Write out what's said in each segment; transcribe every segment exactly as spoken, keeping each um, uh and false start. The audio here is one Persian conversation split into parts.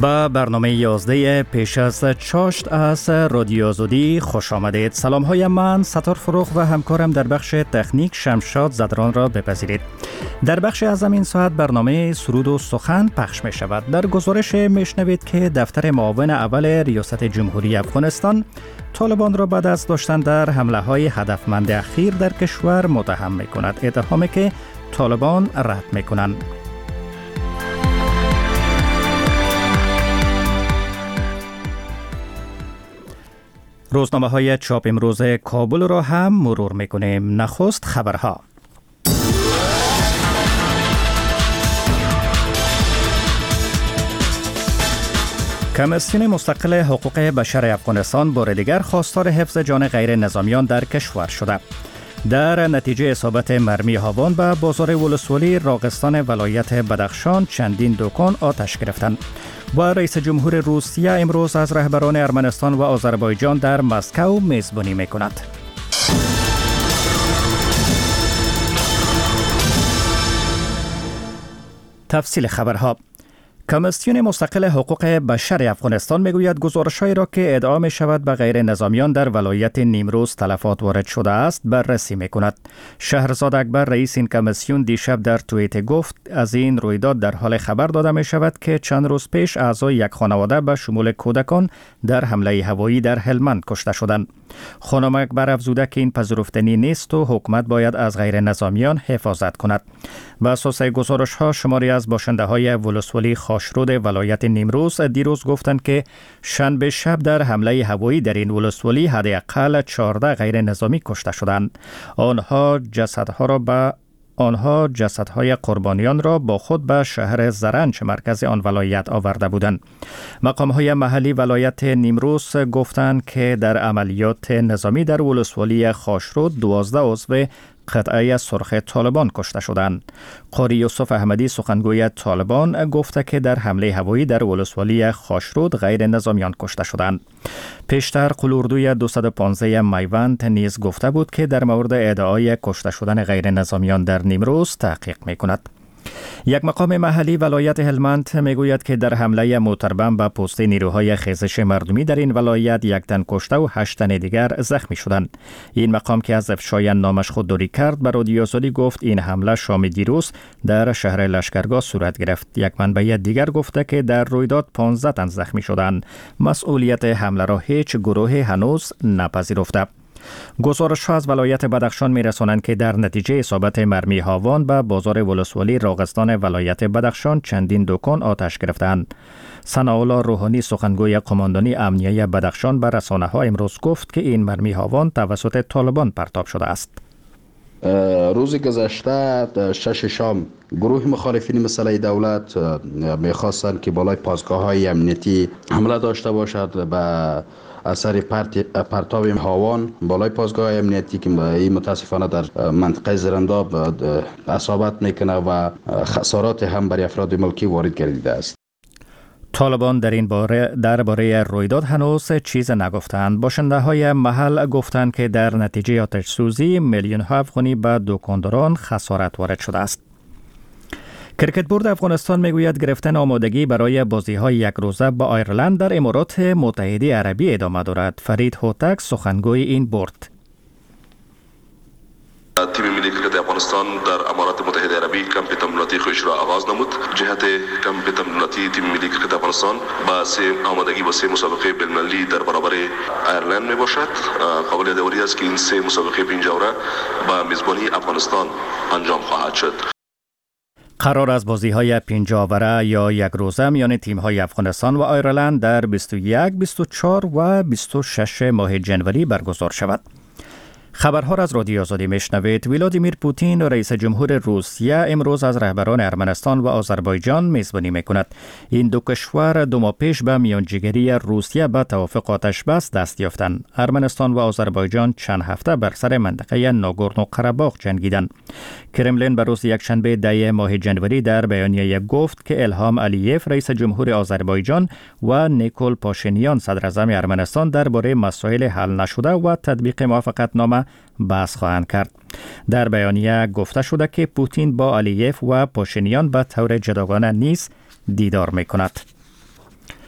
با برنامه یازده پیش از چاشت از رادیو آزادی خوش آمدید. سلام های من ستار فروغ و همکارم در بخش تکنیک شمشاد زدران را بپذیرید. در بخش از این ساعت برنامه سرود و سخن پخش می شود. در گزارش می شنوید که دفتر معاون اول ریاست جمهوری افغانستان طالبان را بعد از داشتن در حمله های هدفمند اخیر در کشور متهم می کند. اتهامی که طالبان رد می کنند. روزنامه های چاپ امروز کابل را هم مرور میکنیم. نخست خبرها. کمیسیون مستقل حقوق بشر افغانستان بار دیگر خواستار حفظ جان غیر نظامیان در کشور شده. در نتیجه اصابت مرمی هاوان به بازار ولسوالی راغستان ولایت بدخشان چندین دکان آتش گرفتند. و رئیس جمهور روسیه امروز از رهبران ارمنستان و آذربایجان در مسکو میزبانی میکند. تفصیل خبرها. کمیسیون مستقل حقوق بشر افغانستان میگوید گزارش‌هایی را که ادعا می شود به غیر نظامیان در ولایت نیمروز تلفات وارد شده است بررسی می کند. شهرزاد اکبر رئیس این کمیسیون دیشب در توییت گفت از این رویداد در حال خبر داده می شود که چند روز پیش اعضای یک خانواده به شمول کودکان در حمله هوایی در هلمند کشته شدند. خانم اکبر افزوده که این پذیرفتنی نیست و حکومت باید از غیر نظامیان حفاظت کند. بر اساس گزارش‌ها شماری از باشنده‌های ولسوالی خاشرود ولایت نیمروز دیروز گفتند که شنبه شب در حمله هوایی در این ولسوالی حداقل چهارده غیر نظامی کشته شدند. آنها جسدها را به آنها جسدهای قربانیان را با خود به شهر زرنج مرکز آن ولایت آورده بودند. مقام‌های محلی ولایت نیمروز گفتند که در عملیات نظامی در ولسوالی خاشرود دوازده عضو قطعه سرخ طالبان کشته شدند. قاری یوسف احمدی سخنگوی طالبان گفته که در حمله هوایی در ولسوالی خاشرود غیر نظامیان کشته شدند. پیشتر قلوردوی دویست و پانزده میوند نیز گفته بود که در مورد ادعای کشته شدن غیر نظامیان در نیمروز تحقیق می‌کند. یک مقام محلی ولایت هلمند میگوید که در حمله موتربم به پست نیروهای خیزش مردمی در این ولایت یک تن کشته و هشت تن دیگر زخمی شدند. این مقام که از افشای نامش خودداری کرد به رادیو آزادی گفت این حمله شام دیروز در شهر لشکرگاه صورت گرفت. یک منبع دیگر گفته که در رویداد پانزده تن زخمی شدند. مسئولیت حمله را هیچ گروه هنوز نپذیرفته. گزارش‌ها از ولایت بدخشان می‌رسانند که در نتیجه اصابت مرمی هاوان به بازار ولسوالی راغستان ولایت بدخشان چندین دکان آتش گرفتند. ثناءالله روحانی سخنگوی قماندانی امنیه بدخشان به رسانه‌ها امروز گفت که این مرمی هاوان توسط طالبان پرتاب شده است. روز گذشته شش شام گروه مخالفین مسئله دولت می‌خواستند که بالای پاسگاه‌های امنیتی حمله داشته باشد به اثر پرتاب هاوان بالای پاسگاه امنیتی که این متاسفانه در منطقه زرنداب اصابت میکنه و خسارات هم برای افراد ملکی وارد گردیده است. طالبان در این باره درباره رویداد هنوز چیز نگفتند. باشنده های محل گفتند که در نتیجه آتش سوزی میلیون ها افغانی به دکانداران خسارت وارد شده است. کرکت بورد افغانستان میگوید گرفتن آمادگی برای بازی‌های یک روزه با آیرلند در امارات متحده عربی ادامه دارد. فرید هوتک سخنگوی این بورد. تیم ملی کرکت افغانستان در امارات متحده عربی کمپ تمریناتی خودش را آغاز نمود. جهت کمپ تمریناتی تیم ملی کرکت افغانستان با سه آمادگی با سه مسابقه بین‌المللی در برابر آیرلند می باشد. قابل داوری است که این سه مسابقه پنجاوره با میزبانی افغانستان انجام خواهد شد. قرار از بازی‌های پنجاوره یا یک روزه میان تیم‌های افغانستان و آیرلند در بیست و یک، بیست و چهار و بیست و شش ماه جنوری برگزار شود. خبرها را از رادیو آزادی میشنوید. ولادیمیر پوتین رئیس جمهور روسیه امروز از رهبران ارمنستان و آذربایجان میزبانی میکند. این دو کشور دو ماه پیش به میانجیگری روسیه به توافق آتش بس دست یافتند. ارمنستان و آذربایجان چند هفته بر سر منطقه ناگورنو قره‌باغ جنگیدند. کرملین به روز یکشنبه ده ماه جنوری در بیانیه گفت که الهام علییف رئیس جمهور آذربایجان و نیکول پاشینیان صدر اعظم ارمنستان درباره مسائل حل نشده و تطبیق موافقتنامه بحث خواهند کرد. در بیانیه گفته شده که پوتین با علییف و پاشینیان به طور جداگانه نیز دیدار می کند.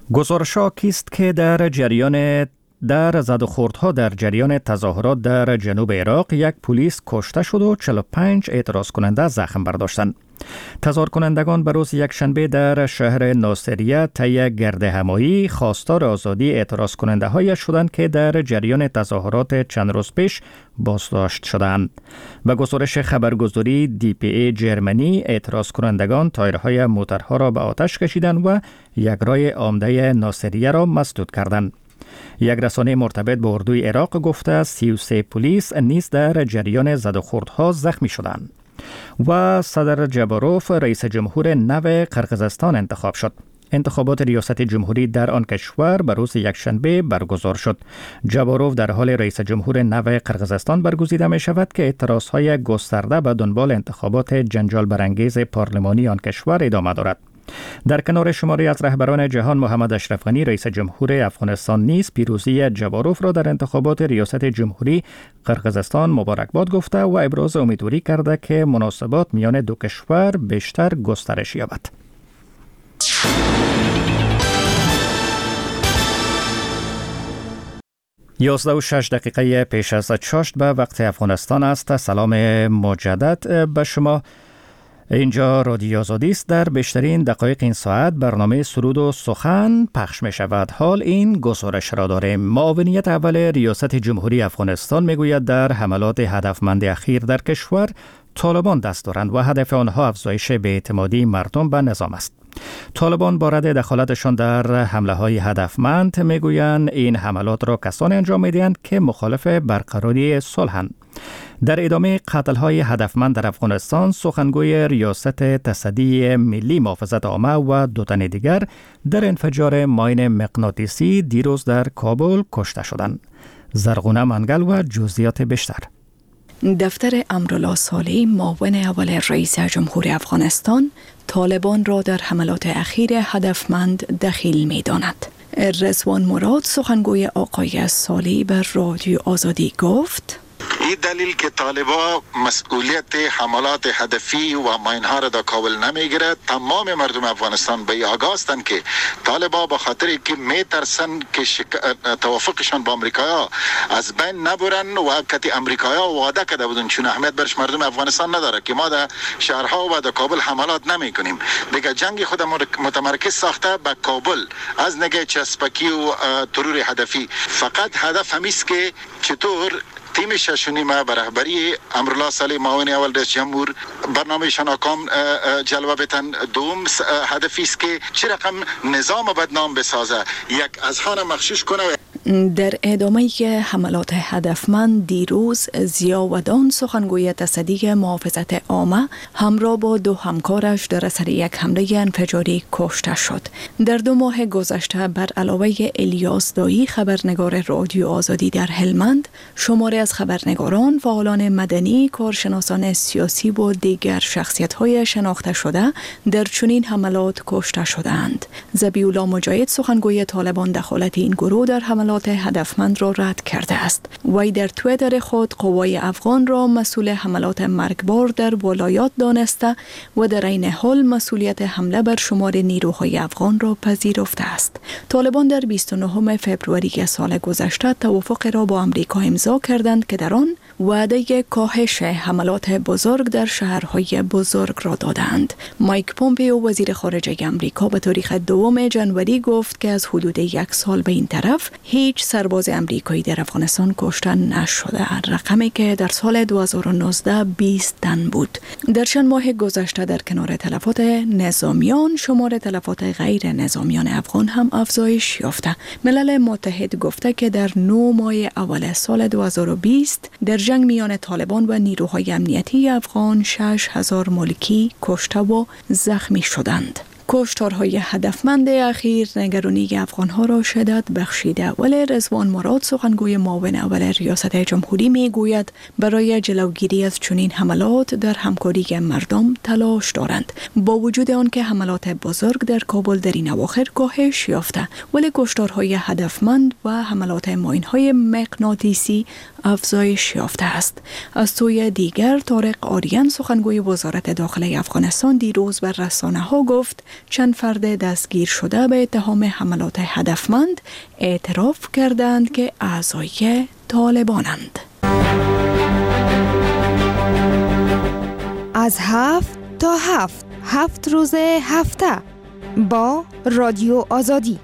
گزارش‌ها کیست که در جریان در زد و خوردها در جریان تظاهرات در جنوب عراق یک پلیس کشته شد و چهل و پنج اعتراض کننده زخم برداشتند. تظاهر کنندگان به روز یکشنبه در شهر ناصریه طی گردهمایی خواستار آزادی اعتراض کننده های شدند که در جریان تظاهرات چند روز پیش بازداشت شدند. به گزارش خبرگزاری دی پی ای جرمنی، اعتراض کنندگان تایرهای موترها را به آتش کشیدند و یک رای عمده ناصریه را مسدود کردند. یک رسانه مرتبط به اردوی عراق گفته سی و سه پلیس نیز در جریان زد و خوردها زخمی شدند. و صدر جباروف رئیس جمهور نو قرقیزستان انتخاب شد. انتخابات ریاست جمهوری در آن کشور به روز یکشنبه برگزار شد. جباروف در حال رئیس جمهور نو قرقیزستان برگزیده می شود که اعتراضهای گسترده به دنبال انتخابات جنجال برانگیز پارلمانی آن کشور ادامه دارد. در کنار شماری از رهبران جهان، محمد اشرف غنی رئیس جمهور افغانستان نیز پیروزی جباروف را در انتخابات ریاست جمهوری قرقیزستان مبارکباد گفته و ابراز امیدواری کرده که مناسبات میان دو کشور بیشتر گسترش یابد. یازده و شش دقیقه پیش از شش به وقت افغانستان است. سلام مجدد به شما. اینجا رادیو آزادی است. در بیشترین دقایق این ساعت برنامه سرود و سخن پخش می شود. حال این گزارش را داریم. معاونیت اول ریاست جمهوری افغانستان می گوید در حملات هدفمند اخیر در کشور طالبان دست دارند و هدف آنها افزایش بی‌اعتمادی مردم به نظام است. طالبان بارد دخالتشان در حمله های هدفمند می گویند این حملات را کسانی انجام می دهند که مخالف برقراری صلحند. در ادامه قتل‌های هدفمند در افغانستان، سخنگوی ریاست تصدی ملی محافظت عامه و دو تن دیگر در انفجار ماین مغناطیسی دیروز در کابل کشته شدند. زرغونه منگل و جزئیات بیشتر. دفتر امرالله صالح، معاون اول رئیس جمهور افغانستان، طالبان را در حملات اخیر هدفمند دخیل می داند. رضوان مراد، سخنگوی آقای صالح، به رادیو آزادی گفت: این دلیل که طالبان مسئولیت حملات هدفی و ماینها را در کابل نمیگیرد. تمام مردم افغانستان به آگاه هستند که طالبان به خاطر که میترسن که شک... توافقشان با امریکا از بین نبرن و کتی امریکا وعده کرده بودن، چون اهمیت برش مردم افغانستان نداره که ما در شهرها و در کابل حملات نمی کنیم. دیگه جنگ خود متمرکز ساخته به کابل از نگاه چسبکی و ترور هدفی. فقط هدف همیست که چطور تیم ششونی ما به رهبری امرالله صالح، معاون اول رئیس جمهور، برنامهشان آکام جلوه بتن. دوم هدفی است که چه رقم نظام بدنام بسازه، یک اذهان مغشوش کنه. در ادامه حملات هدفمند دیروز، ضیاءالدین، سخنگوی تصدی محافظت عامه، همراه با دو همکارش در اثر یک حمله انفجاری کشته شد. در دو ماه گذشته بر علاوه الیاس دایی، خبرنگار رادیو آزادی در هلمند، شماری از خبرنگاران، فعالان مدنی، کارشناسان سیاسی و دیگر شخصیت‌های شناخته شده در چنین حملات کشته شدند. ذبیح‌الله مجاهد، سخنگوی طالبان، دخالت این گروه در حملات هدفمند را رد کرده است. وی در توییتر خود قوای افغان را مسئول حملات مرگبار در ولایات دانسته و در این حال مسئولیت حمله بر شمار نیروهای افغان را پذیرفته است. طالبان در بیست و نهم فوریه سال گذشته توافق را با امریکا امضا کردند که در آن وعده کاهش حملات بزرگ در شهرهای بزرگ را دادند. مایک پومپئو، وزیر خارجه آمریکا، به تاریخ دوم ژانویه گفت که از حدود یک سال به این طرف هیچ سرباز امریکایی در افغانستان کشته نشده، رقمی که در سال دو هزار و نوزده بیست تن بود. در چند ماه گذشته در کنار تلفات نظامیان، شمار تلفات غیر نظامیان افغان هم افزایش یافته. ملل متحد گفته که در نه ماه اول سال دو هزار و بیست در جنگ میان طالبان و نیروهای امنیتی افغان شش هزار ملکی کشته و زخمی شدند. کشتارهای هدفمند اخیر نگرانی افغانها را شدت بخشیده، ولی رضوان مراد، سخنگوی معاون اول ریاست جمهوری، می گوید برای جلوگیری از چنین حملات در همکاری مردم تلاش دارند. با وجود آنکه حملات بزرگ در کابل در این اواخر کاهش یافته، ولی کشتارهای هدفمند و حملات ماینهای مغناطیسی افزایش یافته است. از سوی دیگر، طارق آریان، سخنگوی وزارت داخله افغانستان، دیروز بر رسانه ها گفت چند فرد دستگیر شده به اتهام حملات هدفمند اعتراف کردند که اعضای طالبانند. از هفت تا هفت هفت روز هفته با رادیو آزادی.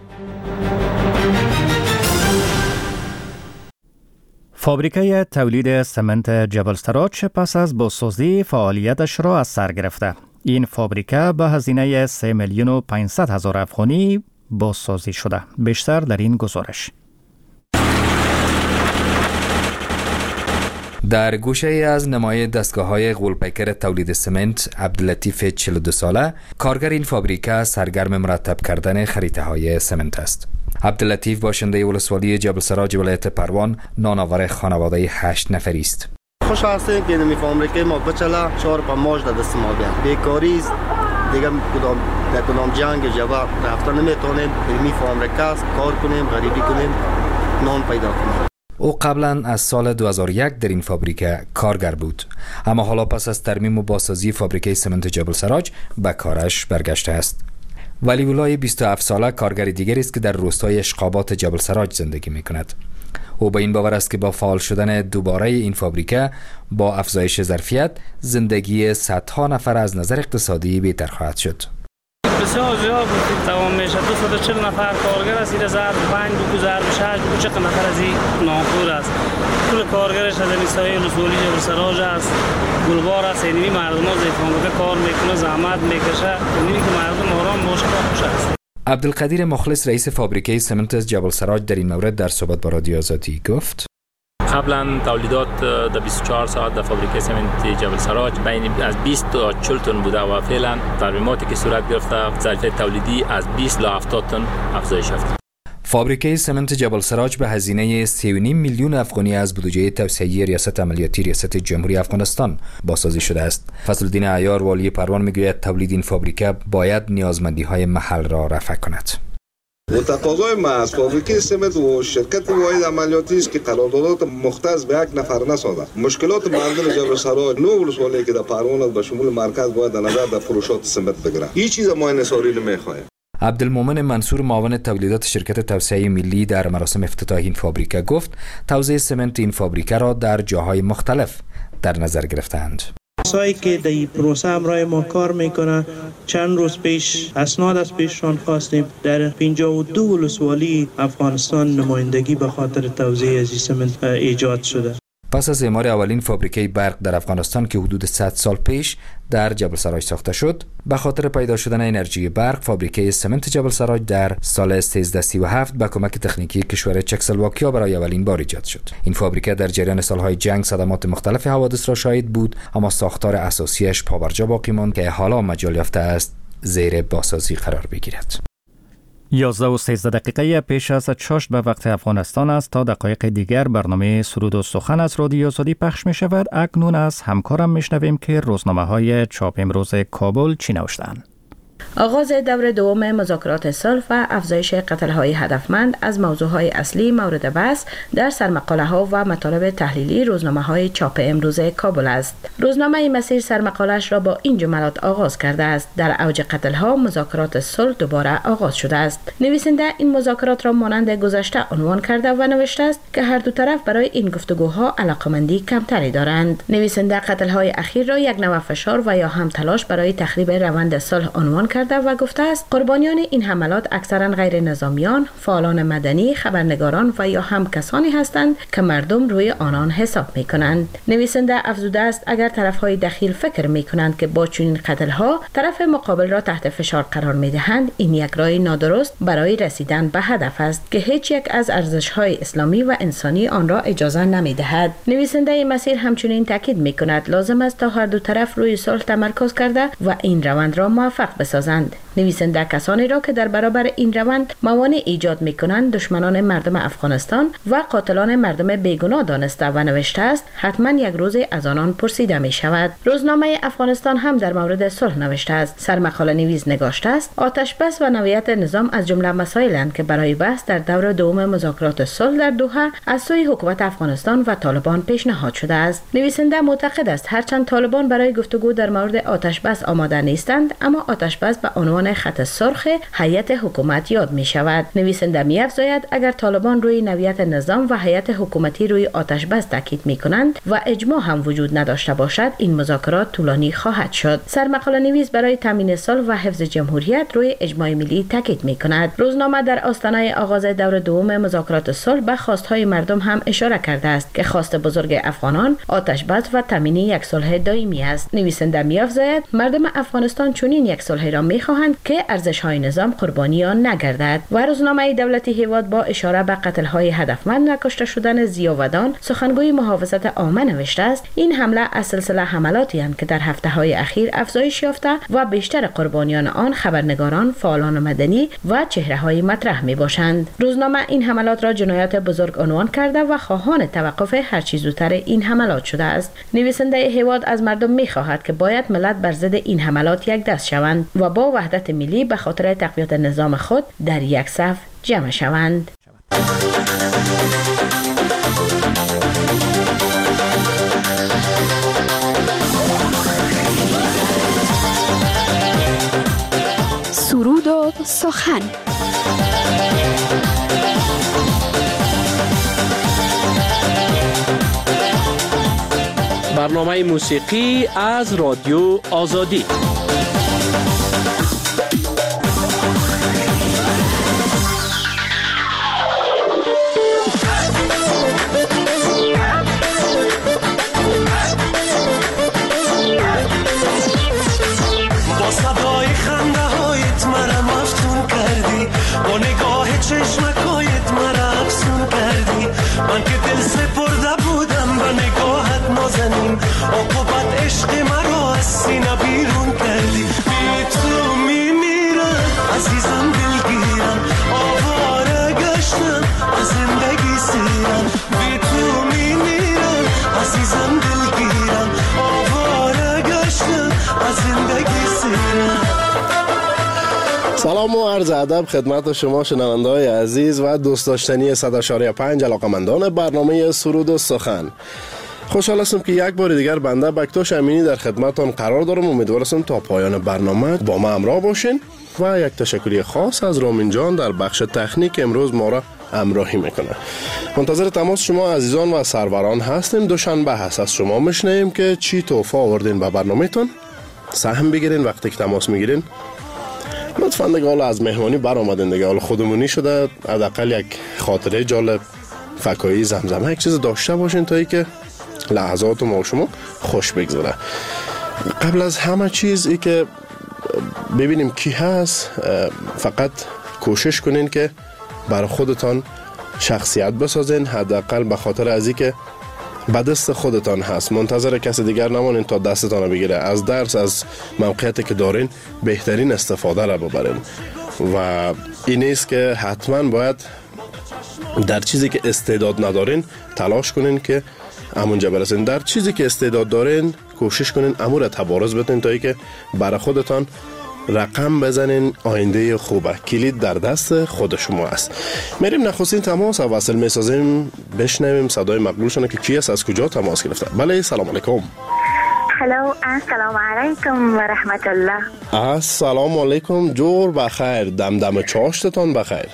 فابریکه تولید سمنت جبل سراج پس از بازسازی فعالیتش را از سر گرفته. این فابریکه به هزینه سه میلیون و پانصد هزار افغانی بازسازی شده. بیشتر در این گزارش. در گوشه ای از نمای دستگاه‌های غول‌پیکر تولید سمنت، عبداللطیف چهل و دو ساله، کارگر این فابریکه سرگرم مرتب کردن خریطه‌های سمنت است. عبداللطیف باشنده ولسوالی جبل سراج ولایت پروان، نانآور خانواده هشت نفری است. خوش هستیم که می فابریکه ما بچلا چهار پاماش در دست ما بیاد. بیکاری است دیگه کدام در کدام جنگ جواب رفتن نمیتونیم. می فابریکه کار کنیم، غریبی کنیم، نان پیدا کنیم. او قبلا از سال دو هزار و یک در این فابریکه کارگر بود، اما حالا پس از ترمیم و بازسازی فابریکه سمنت جبل سراج به کارش برگشته است. ولی ولای بیست و هفت ساله کارگر دیگری است که در روستای اشقابات جبل سراج زندگی می کند. او به این باور است که با فعال شدن دوباره این فابریکه با افزایش ظرفیت زندگی صدها نفر از نظر اقتصادی بهتر خواهد شد. بسیار زیاد تمام میشه. دویست و چهل نفر کارگر است. این ضرب پنج بگو ضرب شش بگو چقدر نفر از این ناخور است. کل کارگرش از این سایه رسولی جبل سراج است، گلبار است. اینی مردم ها زیفان کار میکنه، زحمت میکشه. اینی که مردم آرام باشه خوش است. عبدالقدیر مخلص رئیس فابریکه سمنت جبل سراج در این مورد در صحبت با رادیو آزادی گفت: قبلا تولیدات در بیست و چهار ساعت در فابریکه سمنت جبل سراج بین از بیست تا چهل تن بوده و فعلا ترمیماتی که صورت گرفته ظرفیت تولیدی از بیست تا هفتاد تن افزایش یافته. فابریکه سمنت جبل سراج به هزینه سه و نیم میلیون افغانی از بودجه توسعه ریاست عملیاتی ریاست جمهوری افغانستان بازسازی شده است. فضلالدین عیار والی پروان میگوید تولید این فابریکه باید نیازمندی های محل را رفع کند. تقاضای ما از فابریکه سمنت و شرکت واحد عملیاتی است که قراردادات مختص به یک نفر نسازد. مشکلات مردم جبل سراج نو ولسوالی که در پروان به شمول مرکز باید در نظر در فروشات سمنت بگیرد. هیچ چیز ما انحصاری نمیخواهیم. عبدالمومن منصور معاون تولیدات شرکت توسعه ملی در مراسم افتتاح این فابریکه گفت توزیع سمنت این فابریکه را در جاهای مختلف در نظر گرفتند. کسایی که در این پروسه همراه ما کار میکنه چند روز پیش اسناد از پیششان خواستیم. در پنجاه و دو ولسوالی افغانستان نمایندگی به خاطر توزیع از سمنت ایجاد شده. پس از اعمار اولین فابریکه برق در افغانستان که حدود صد سال پیش در جبل سراج ساخته شد، به خاطر پیدا شدن انرژی برق فابریکه سمنت جبل سراج در سال سیزده سی و هفت با کمک تکنیکی کشور چکسلواکیا برای اولین بار ایجاد شد. این فابریکه در جریان سالهای جنگ صدمات مختلف حوادث را شاهد بود، اما ساختار اساسیش پابرجا باقی ماند که حالا مجال یافته است زیر بازسازی قرار بگیرد. یازده و سیزده دقیقه پیش از چاشت به وقت افغانستان است. تا دقایق دیگر برنامه سرود و سخن از رادیو آزادی پخش می شود. اکنون از همکارم می شنویم که روزنامه های چاپ امروز کابل چی نوشتند. آغاز دور دوم مذاکرات صلح و افزایش قتل‌های هدفمند از موضوعهای اصلی مورد بحث در سرمقاله‌ها و مطالب تحلیلی روزنامه‌های چاپ امروز کابل است. روزنامه مسیر سرمقاله‌اش را با این جملات آغاز کرده است: در اوج قتل‌ها مذاکرات صلح دوباره آغاز شده است. نویسنده این مذاکرات را مانند گذشته عنوان کرده و نوشته است که هر دو طرف برای این گفتگوها علاقمندی کمتری دارند. نویسنده قتل‌های اخیر را یک نوع فشار و یا هم تلاش برای تخریب روند صلح عنوان کرده و گفته است قربانیان این حملات اکثرا غیر نظامیان، فعالان مدنی، خبرنگاران و یا هم کسانی هستند که مردم روی آنان حساب می کنند. نویسنده افزوده است اگر طرفهای دخیل فکر می کنند که با چنین قتل‌ها طرف مقابل را تحت فشار قرار می دهند، این یک راه نادرست برای رسیدن به هدف است که هیچ یک از ارزش‌های اسلامی و انسانی آن را اجازه نمی دهد. نویسنده مسیر همچنین تاکید می کند لازم است تا هر دو طرف روی صلح تمرکز کرده و این روند را موفق بسازند. نویسنده کسانی را که در برابر این روند موانع ایجاد می کنند دشمنان مردم افغانستان و قاتلان مردم بیگناه دانسته و نوشته است حتما یک روز از آنان پرسیده می شود. روزنامه افغانستان هم در مورد صلح نوشته است. سرمقاله نویس نگاشته است آتش بس و نوعیت نظام از جمله مسائلند که برای بحث در دور دوم مذاکرات صلح در دوحه از سوی حکومت افغانستان و طالبان پیشنهاد شده است. نویسنده معتقد است هرچند طالبان برای گفتگو در مورد آتش بس آماده نیستند، اما آتش بس آتش‌بس به عنوان خط سرخ هیئت حکومت یاد می شود. نویسنده می افزاید اگر طالبان روی نوعیت نظام و هیئت حکومتی روی آتش‌بس تاکید می کنند و اجماع هم وجود نداشته باشد، این مذاکرات طولانی خواهد شد. سرمقاله نویس برای تامین صلح و حفظ جمهوریت روی اجماع ملی تاکید می کند. روزنامه در آستانه آغاز دور دوم مذاکرات صلح به خواست‌های مردم هم اشاره کرده است که خواست بزرگ افغانان آتش‌بس و تامین یک صلح دائمی است. نویسنده می‌افزاید مردم افغانستان چنین یک صلح را می‌خواهند که ارزش‌های نظام قربانی آن نگردد. و روزنامه دولتی هیواد با اشاره به قتل‌های هدفمند و کشته شدن ضیاودان سخنگوی محافظت عامه نوشته است این حمله از سلسله حملاتی است که در هفته‌های اخیر افزایش یافته و بیشتر قربانیان آن خبرنگاران، فعالان مدنی و چهره‌های مطرح می‌باشند. روزنامه این حملات را جنایات بزرگ عنوان کرده و خواهان توقف هر چه زودتر این حملات شده است. نویسنده هیواد از مردم می‌خواهد که باید ملت بر ضد این حملات یک دست شوند و با وحدت ملی به خاطر تقویت نظام خود در یک صف جمع شوند. سرود و سخن. برنامه موسیقی از رادیو آزادی. با صدای خنده هایت مرا مفتون کردی، با نگاه چشمکایت مرا افسون کردی. من که دل سپرده بودم به نگاهت نازنین، عقوبت عشق مرا از سینه بیرون کردی. بی تو میمیرم عزیزم دلگیرم، آواره گشتم از زندگی سیرم. بی تو میمیرم عزیزم دلگیرم، آواره گشتم از زندگی سیرم. سلام و عرض ادب خدمت شما شنونده‌های عزیز و دوست داشتنی صد و پنج علاقمندان برنامه سرود و سخن. خوشحال هستم که یک بار دیگر بنده بکتاش امینی در خدمتتان قرار دارم. امیدوارم تا پایان برنامه با ما همراه باشین و یک تشکری خاص از رامین جان در بخش تکنیک امروز ما را همراهی میکنه. منتظر تماس شما عزیزان و سروران هستیم. دوشنبه هست از شما میشنیم که چی تحفه آوردین به برنامه‌تون. سهم بگیرین وقتی که تماس میگیرین. لطفاً دیگه حالا از مهمانی بر آمدین دیگه، حالا خودمونی شده، حداقل یک خاطره جالب فکایی زمزمه یک چیز داشته باشین تا ای که لحظات ما و شما خوش بگذره. قبل از همه چیز ای که ببینیم کی هست، فقط کوشش کنین که برای خودتان شخصیت بسازین، حداقل به خاطر از ای که به دست خودتان هست. منتظر کسی دیگر نمانین تا دستتان بگیره. از درس، از موقعیتی که دارین بهترین استفاده را ببرین و این است که حتما باید در چیزی که استعداد ندارین تلاش کنین که همونجا برسین. در چیزی که استعداد دارین کوشش کنین امور تبارز بتین تا ای که برای خودتان رقم بزنین. آینده خوبه، کلید در دست خود شما است. میریم نخستین تماس و وصل میسازیم، بشنویم صدای مقبول شونه که کی است، از کجا تماس گرفته. بله سلام علیکم. هلو السلام علیکم و رحمت الله. السلام علیکم، جور بخیر، دمدم چاشتتان بخیر.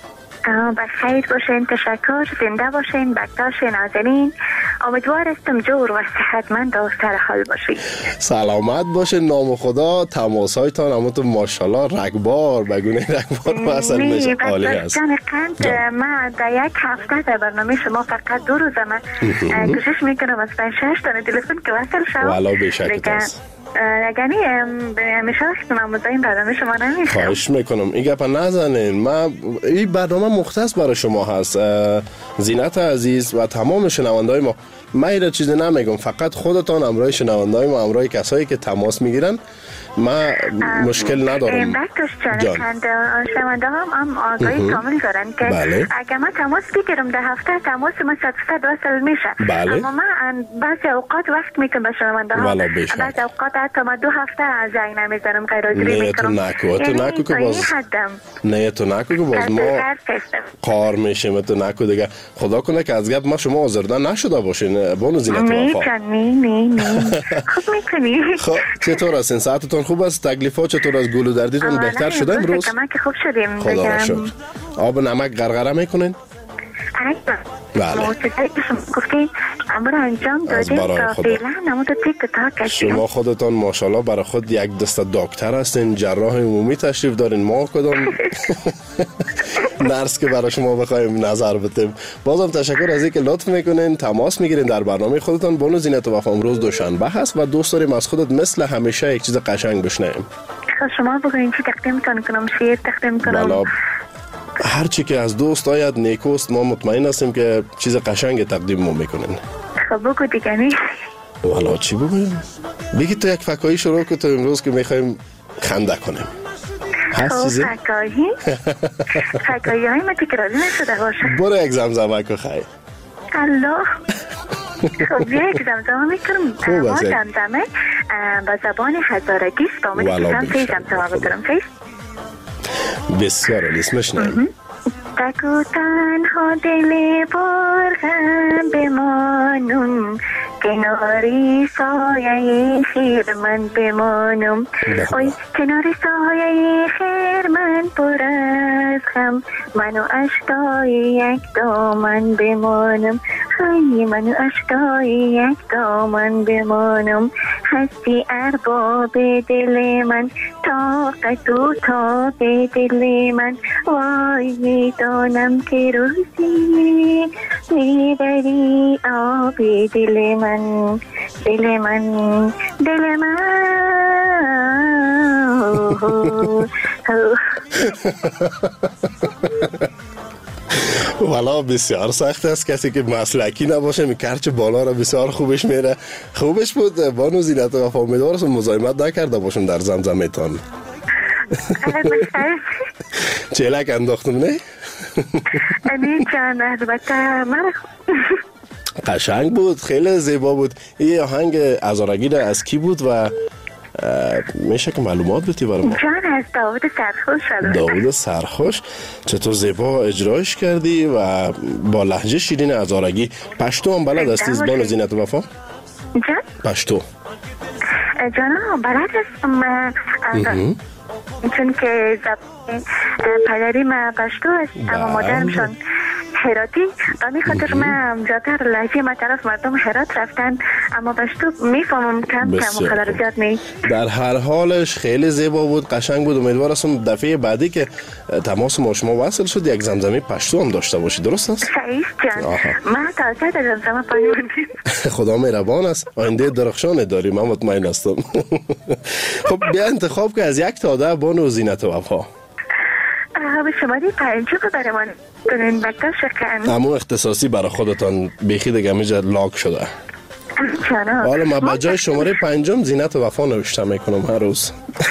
بخیر باشین، تشکر، زنده باشین، بکتاش نازنین. امیدوار استم جور و صحتمند و سر حال باشین. سلامت باشین، نام خدا. تماس هایتان همونتون ماشاءالله رگبار بگونه رگبار وصل میشه، عالی هست. جان قند من در یک هفته در برنامه شما فقط دو روز من کوشش میکنم از پنج شش تا تلفن که وصل شم. والا بشکت است. یعنی همیشه وقت مزاحم برنامه شما نمیشم. خواهش میکنم این گپا نزنین. ما این برنامه مختص برای شما هست. زینت عزیز و تمام شنوندهای ما، من ایره چیزی نمیگم، فقط خودتان همراه شنوندهای ما، همراه کسایی که تماس میگیرن، ما مشکل ندارم. بکتاش جان شنونده هم هم آگاهی کامل دارن که بله. اگر من تماس بگیرم در هفته تماس من صد صد وصل میشه. بله. اما من بعضی اوقات وقت میکنم به شنونده ها، بعضی اوقات تا ما دو هفته از جنگ نمیزنم غیرحاضری میکنم. نه تو نکو تو نکو که باز نه تو نکو که باز ما قار میشیم. تو نکو دیگه خدا کنه که از گپ ما شما آزرده نشده باشین بانو زینت وفا. نه نه نه خوب میکنی. خب چطور هستین؟ ساعتتون خوب است؟ تکلیفات چطور از گلو دردیتون بهتر شده امروز؟ که خوب شدیم. خدا را شکر. آب نمک غرغره میکنین؟ بله. موسیقی که شما گفتین امور انجام دادیم تا فعلا نمود تیک تا کشیم. شما خودتان ماشاءالله برای خود یک دست دکتر هستین، جراح عمومی تشریف دارین. ما کدام نرس که برای شما بخوایم نظر بدیم. بازم تشکر از اینکه لطف میکنین تماس میگیرین در برنامه خودتان. بانو زینت وفا امروز دوشنبه هست و دوست داریم از خودت مثل همیشه یک چیز قشنگ بشنویم. شما بگوین چی تقدیم کنم؟ شعر تقدیم کنم؟ هر چی که از دوست آید نیکوست. ما مطمئن هستیم که چیز قشنگ تقدیم ما میکنین. خب بگو دیگه. نی والا چی بگویم؟ بگی تو یک فکایی شروع که تو امروز که میخوایم خنده کنیم. هست چیزی؟ فکایی؟ فکایی های ما تکراری نشده باشه. برو یک زمزمه که خواهی. الله. خب بیا یک زمزمه میکنم. خوب است. زمزمه با زبان هزارگیست با من کسان تی زمزمه بکنم. فیس بسیار علیس مشنیم. تکو تنها دل برغم بمانم کناری سایه خیر من بمانم. اوی کناری سایه خیر من پر از غم منو اشکای یک دامن بمانم. خیلی منو اشکای یک دامن بمانم. هستی ارباب دل من طاقت و تاب دل من. وای میدانم که روزی میبری آب دل من دل من دل من. والا بسیار سخت است کسی که مسلکی نباشه میکرچه بالا را بسیار خوبش میره. خوبش بود بانو زینت وفا. امیدوارم مزاحمت نکرده باشم در زمزمه تان. چلک انداختم نه؟ نه جان البته من قشنگ بود، خیلی زیبا بود. این آهنگ هزارگی از کی بود و میشه که معلومات بدی برای ما؟ جان از داود سرخوش. داود سرخوش. چطور زیبا اجرایش کردی و با لهجه شیرین هزارگی. پشتو هم بلد هستی بانو زینت وفا؟ جان؟ پشتو جانا بلد هستم چون که زبان پدری ما پشتو است اما مادرمشان هراتی. آنی خاطر من زیادتر لحجه ما طرف مردم هرات رفتن اما پشتو میفهمم کم کم خلال زیاد نی. در هر حالش خیلی زیبا بود، قشنگ بود. امیدوار هستم دفعه بعدی که تماس ما شما وصل شد یک زمزمه پشتو هم داشته باشی. درست است؟ صحیح جان. ما تازه در زمزمه پایوندیم. خدا مهربان است. آینده درخشان داریم. من مطمئن هستم. خب بیا انتخاب که از یک تا ده بانو زینت وفا. به شما دی پنجو که برای من کنین بکتا شکن همون اختصاصی برای خودتان بیخی دیگه میجا لاک شده. حالا من بجای شماره پنجم زینت وفا نوشته میکنم هر روز.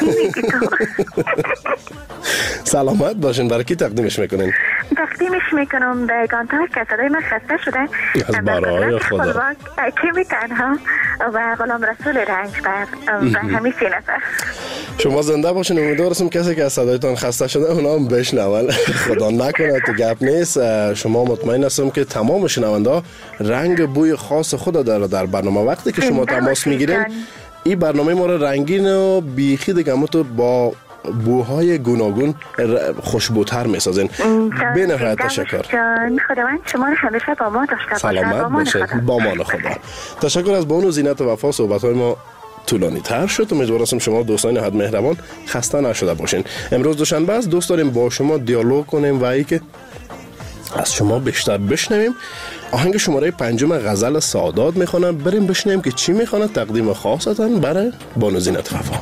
سلامت باشین. برای کی تقدیمش میکنین؟ تقدیمش میکنم به گانتار که صدای من خسته شده از برای خدا کمی تنها و غلام رسول رنجبر و همین سی نفر. شما زنده باشین. امیدوارم کسی که از صدایتان خسته شده اونا هم بشنون. خدا نکنه تو گپ نیست. شما مطمئن هستم که تمام شنونده رنگ بوی خاص خود داره در برنامه. وقتی که شما تماس میگیرین این برنامه ما رو رنگین و بیخی دیگه تو با بوهای گوناگون خوشبوتر میسازین. به نهایت تشکر. خداوند شما رو همیشه با ما داشته باشه. سلامت باشه. با مان خدا. تشکر از بانو زینت وفا. صحبت‌های ما طولانی تر شد. امیدوارم شما دوستان حد مهربان خسته نشده باشین. امروز دوشنبه است. دوست داریم با شما دیالوگ کنیم و ای که از شما بیشتر بشنویم. آهنگ شماره پنجم غزل سادات میخوانم. بریم بشنویم که چی میخوانه. تقدیم خاصتان برای بانو زینت وفا.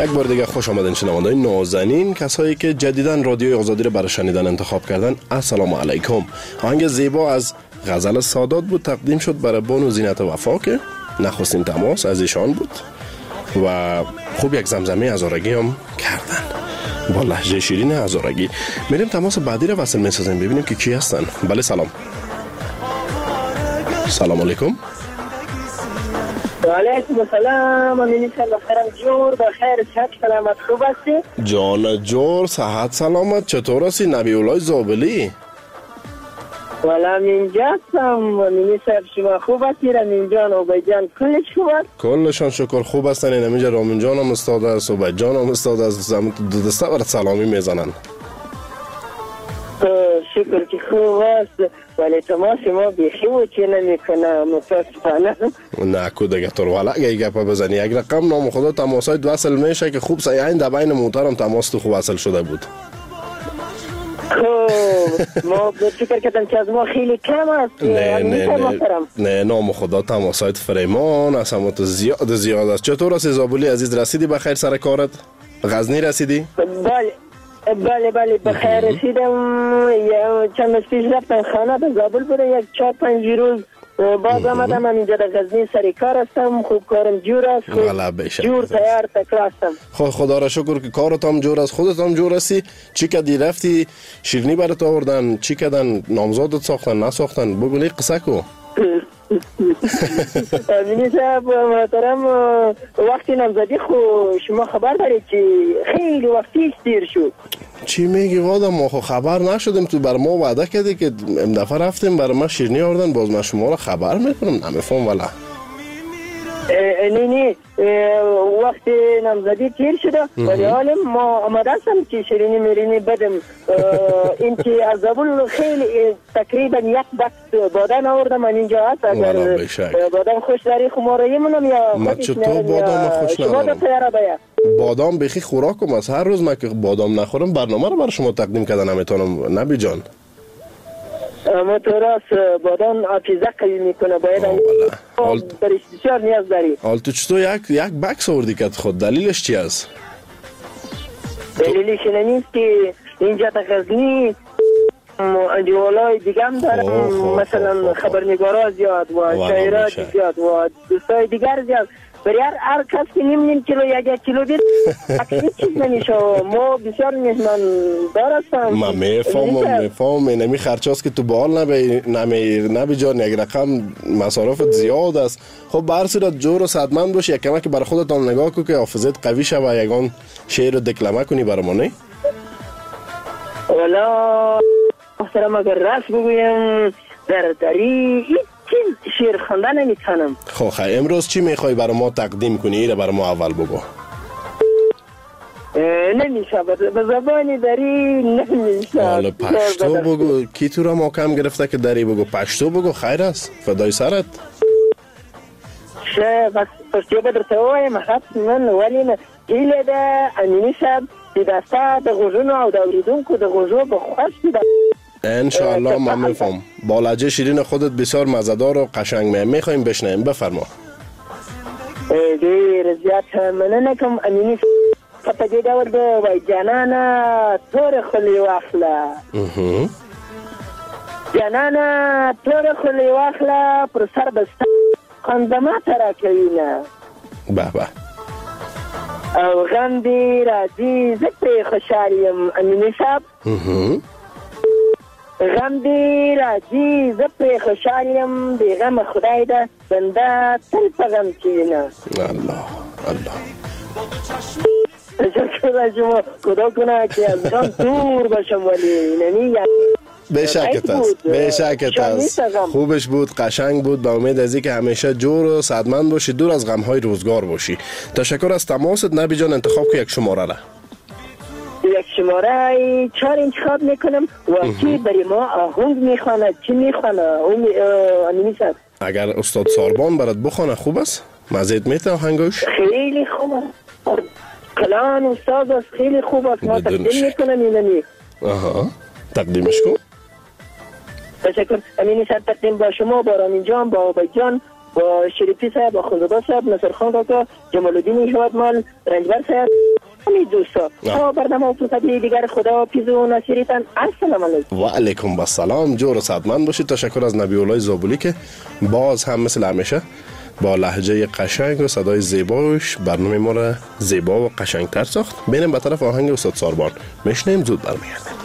یک بار دیگه خوش آمدین شنوندگان نازنین، کسایی که جدیداً رادیوی آزادی رو برای شنیدن انتخاب کردن. السلام علیکم. آهنگ زیبا از غزل سادات بود، تقدیم شد برای بانو زینت وفا که نخستین تماس از ایشان بود و خوب یک زمزمه هزارگی هم کردن با لهجه شیرین هزارگی. میریم تماس بعدی رو وصل میسازیم ببینیم که کی هستن. بله سلام. سلام علیکم. و علیکم السلام. امینی سلام جور بخیر، صحت سلامت خوب هستی؟ جان جور صحت سلامت. چطور هستی نبی اولای زابلی؟ والا اینجا هستم. امینی صاحب شما خوب هستی؟ رامین جان و بیجان کلش خوب هست؟ کلشان شکر خوب هستن. این همینجا رامین جان هم استاد است و بیجان هم استاد است. زمین دو دسته برات سلامی میزنن. شکر که خوب است، ولی تماس ما بیخی و چی نمی کنم متاسفانه. نه کو دیگه تر والا اگه گپ بزنی یک رقم نام خدا تماسای وصل میشه که خوب سیاین در بین محترم تماس تو خوب وصل شده بود. خب ما فکر کردم که از ما خیلی کم است. نه نه نه نه نام خدا تماسایت فریمان از همه تو زیاد زیاد است. چطور است زابلی عزیز؟ رسیدی بخیر سر کارت؟ غزنی رسیدی؟ بله بله بله بخیر رسیدم. چند روز پیش رفتم خانه به زابل بوده، یک چهار پنج روز باز آمدم. من اینجا در غزنی سر کار هستم. خوب کارم جور است، جور تیار تکرا هستم. خب خدا را شکر که کارت هم جور است، خودت هم جور هستی. چی کدی رفتی شیرینی برات آوردن؟ چی کدن نامزادت ساختن نساختن؟ بگو لی قصه کو. امینی صاحب محترم، وقتی نامزدی خو شما خبر دارید که خیلی وقتی دیر شد. چی میگی وادا؟ ما خو خبر نشدیم. تو بر ما وعده کردی که ام دفعه رفتیم برای ما شیرینی آوردن، باز من شما را خبر میکنم نمیفهم والا. نه نه وقتی نامزدی تیر شده ولی حالا ما آمده هستم که شیرینی میرینی بدم. این که از زابل خیلی تقریبا یک بکس بادام آوردم من اینجا هست. اگر بادام خوش داری خماره یمونم یا ما چطور بادام خوش ندارم؟ بادام بخی خوراکم است. هر روز من که بادام نخورم برنامه رو برای شما تقدیم کردن نمیتونم. نبی جان اما تو راست بادام حافظه قوی میکنه، باید برش بسیار نیاز داری. حال تو چطور یک یک بکس آوردی که خود دلیلش چی است؟ دلیلش نیست که اینجا تا غزنی دیوالای دیگه هم دارم، مثلا خبرنگارا زیاد و شاعرات زیاد و دوستای دیگر زیاد. برای هر هر کس که نیم نیم کیلو یک یک کیلو دید اکثر چیز نمیشه. ما بسیار میزمان دار هستم. ما میفهمم میفهمم نمی خرچاست که تو بال نبی نمی نبی جان یک رقم مصارفت زیاد است. خب به هر صورت جور و صدمند باشی، یک کمک برای خودت هم نگاه کن که حافظت قوی شه و یگان شعر رو دکلمه کنی برامون. نه والا محترم اگر راست بگویم در دری شیر خواندن نمیتونم. خب خیلی امروز چی میخوای برای ما تقدیم کنی؟ ایره برای ما اول بگو. نمیشه به زبانی دری نمیشه. حالا پشتو بگو. کی تو را محکم گرفته که دری بگو؟ پشتو بگو خیر است فدای سرت. شه بس پشتو بدر توایم حد من ولی نه گیله ده امینی شد دیدسته ده غجون و دوریدون که ده غجون بخواست دیده. انشاءالله ما میفهم. با لهجه شیرین خودت بسیار مزدار و قشنگ می میخوایم بشنویم. بفرما. دیر زیاد مننه کم امینی فتا دیده ورده و جانانا طور خلی واخلا جانانا طور خلی واخلا پر سر بسته خاندما ترا کوینا به به او غم دی راځي زه پرې خوشحالیم امینی صاحب. غم دی راځي زه پرې خوشحالیم، بې غمه خدای ده بنده تل په غم کښېنه. الله الله شکر شما خدا کنه که از غم دور باشم ولی نمی بشکت است بشکت است. خوبش بود، قشنگ بود. با امید از اینکه همیشه جور و سعادتمند باشی، دور از غم‌های روزگار باشی. تشکر از تماست. نبی جان انتخاب که یک شماره را یک شماره چهار انتخاب میکنم و کی برای ما آهنگ میخواند چی میخواند اون امینی صاحب؟ اگر استاد ساربان برات بخونه خوب است؟ مزید میته آهنگش؟ خیلی خوب است. کلان استاد است، خیلی خوب است. ما تقدیم میکنم اینمی. آها تقدیمش کن. تشکر. امینی صاحب تقدیم با شما، با رامین جان، با عبید جان، با شریفی صاحب، با خلدبا صاحب، نصر خان کاکا، جمال الدین شوادمال، رنجبر صاحب. همین دوستا تا برنامه و فرصتی دیگر خدا پیزو ناصریتان. السلام علیکم. و علیکم السلام. جور و صحتمند باشید. تشکر از نبی الله زابلی که باز هم مثل همیشه با لهجه قشنگ و صدای زیباش برنامه ما را زیبا و قشنگتر ساخت. بریم به طرف آهنگ استاد ساربان. میشنیم زود برمیگردیم.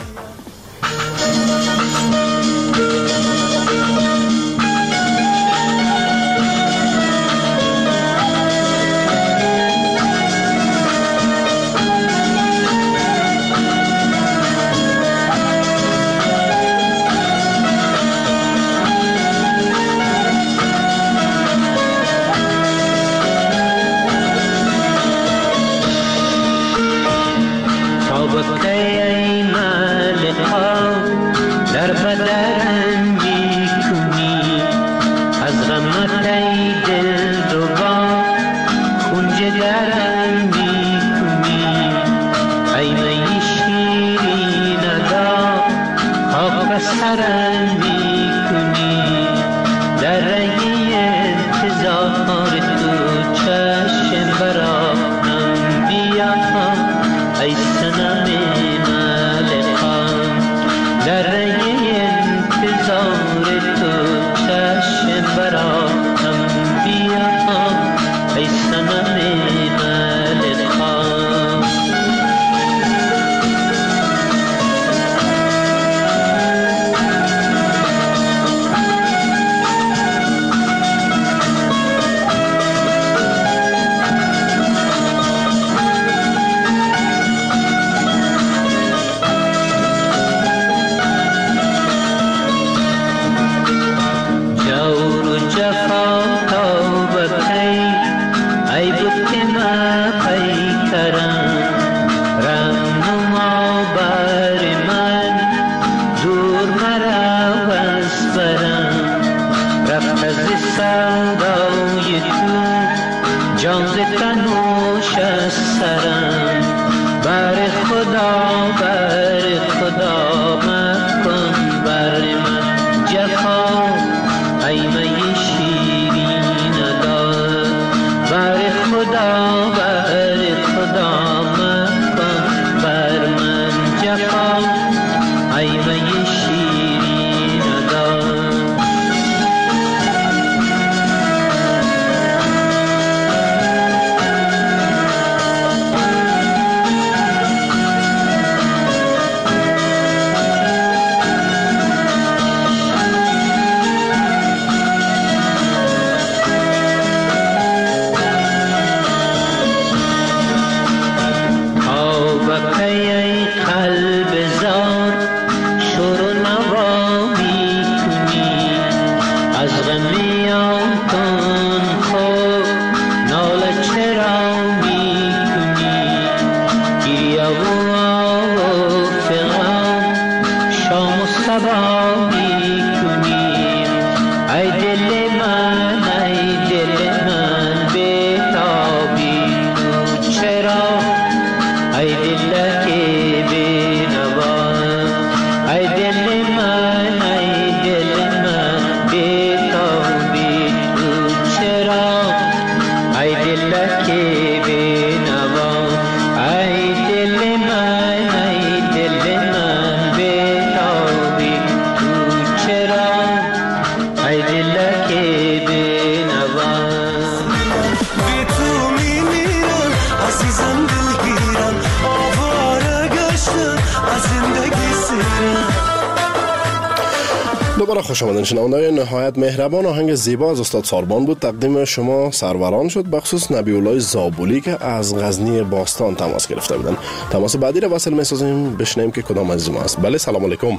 دوباره خوش آمدین شنوندگان نهایت مهربان. آهنگ زیبا از استاد ساربان بود، تقدیم شما سروران شد، بخصوص نبی الله زابلی که از غزنی باستان تماس گرفته بودن. تماس بعدی رو وصل می‌سازیم، بشنویم که کدام از ما است. بله سلام علیکم.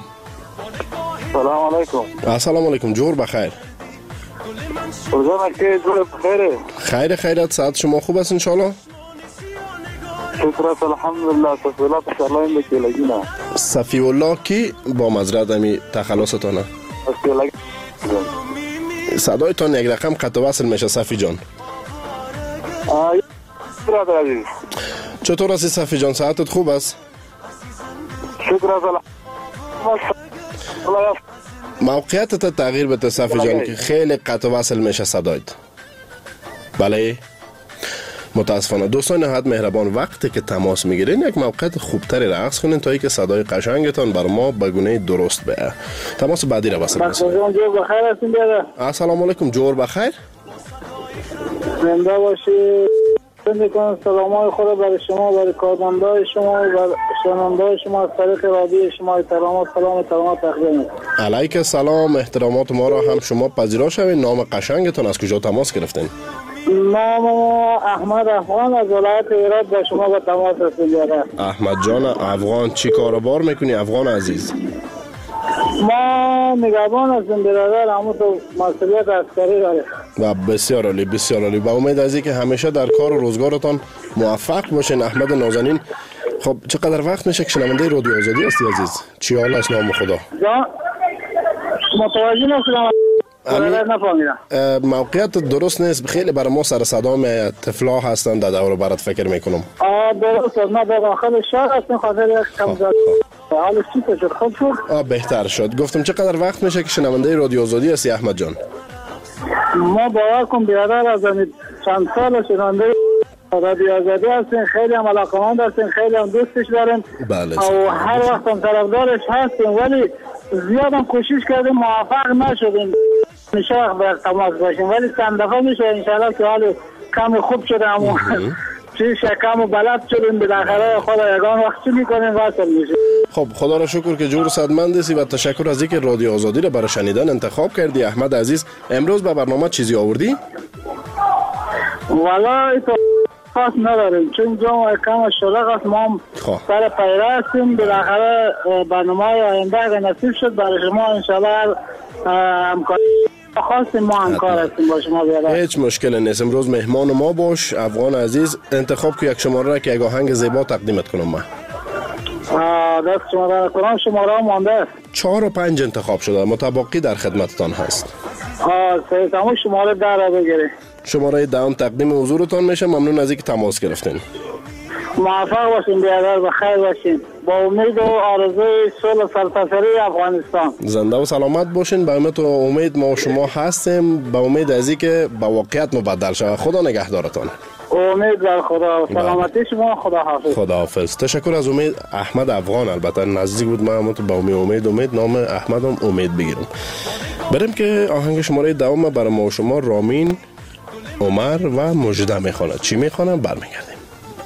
سلام علیکم. السلام علیکم. جور بخیر. روزانه که جور بخیره. خیر خیرت، ساعت شما خوب است ان شاء الله؟ شکر است الحمدلله. صفی الله الله این که لگینا. صفی الله کی با مزرعه می تخلصتانه؟ صدایتان یک رقم قطع وصل میشه صفی جان. چطور هستی صفی جان؟ ساعتت خوب است؟ شکر است. موقعیتت تغییر بده صفی جان که خیلی قطع وصل میشه صدایت. بله متاسفانه دوستان نهایت مهربان وقتی که تماس میگیرین یک موقعیت خوبتری رقص کنین تا اینکه صدای قشنگتان بر ما به گونه درست بیاد. تماس بعدی را بس بخیر هستین بیاده. السلام علیکم، جور بخیر. زنده باشی. میکنم سلام های خود برای شما، برای کارمندای شما، برای شنوندای شما از طریق رادیو شما احترامات سلام احترامات تقدیم میکنم. علیک سلام، احترامات ما را هم شما پذیرا شوین. نام قشنگتان از کجا تماس گرفتین؟ نام احمد افغان از ولایت هرات با شما به تماس رسیدم. احمد جان افغان، چی کاروبار میکنی افغان عزیز؟ ما نگهبان هستیم برادر، اما تو مسئولیت عسکری داره. و بسیار عالی بسیار عالی. با امید از اینکه همیشه در کار و روزگارتان موفق باشین. احمد نازنین، خب چقدر وقت میشه که شنونده رادیو آزادی هستی عزیز؟ چی حال است نام خدا؟ جان متوجه نشدم. موقعیت درست نیست، خیلی برای ما سر صدا میاد. طفلا هستن در دور برات فکر میکنم. آه درست است، ما در داخل شهر هستیم خاطر یک کم زد. حالش چی شد؟ خوب شد؟ آه بهتر شد. گفتم چقدر وقت میشه که شنونده رادیو آزادی هستی احمد جان؟ ما باور کن برادر از چند سال شنونده رادیو آزادی هستیم، خیلی هم علاقمند هستیم، خیلی هم دوستش داریم. بله. و هر وقت هم طرفدارش هستیم، ولی زیاد هم کوشش کردیم موفق نشدیم. میشه وقت باید تماس باشیم، ولی چند دفعه میشه انشاءالله که حال کم خوب شده همون چی شکم و بلد شدیم بالاخره خود یگان وقت چی میکنیم واصل میشه. خب خدا را شکر که جور صدمند هستی و تشکر از اینکه رادیو آزادی را برای شنیدن انتخاب کردی. احمد عزیز، امروز به برنامه چیزی آوردی؟ والا تو خاص نداریم چون جا کم شلق است، ما هم سر پیره هستیم. بالاخره برنامه آینده اگر نصیب شد برای شما انشاءالله همکاری خواستیم، ما همکار هستیم با شما بیادر. هیچ مشکل نیست. امروز مهمان ما باش افغان عزیز. انتخاب که یک شماره را که یک آهنگ زیبا تقدیمت کنم. من دست شماره کنم، شماره مانده است. چهار و پنج انتخاب شده، متباقی در خدمتتان هست. آه سه تمام شماره ده را بگیرید. شماره دهم تقدیم حضورتان میشه. ممنون از اینکه تماس گرفتین. موفق باشین بیادر، بخیر باشین. با امید و آرزوی صلح سرتاسری افغانستان. زنده و سلامت باشین. با امید و امید ما و شما هستیم. با امید از اینکه با واقعیت مبدل شود. خدا نگهدارتان. امید در خدا. سلامتی شما. خدا حافظ. خدا حافظ. تشکر از امید. احمد افغان البته نزدیک بود، من با امید امید نام احمدم امید بگیرم. بریم که آهنگ شماره دوم برای ما و شما رامین عمر و مجده میخواند. چی میخوانم برمیگردیم.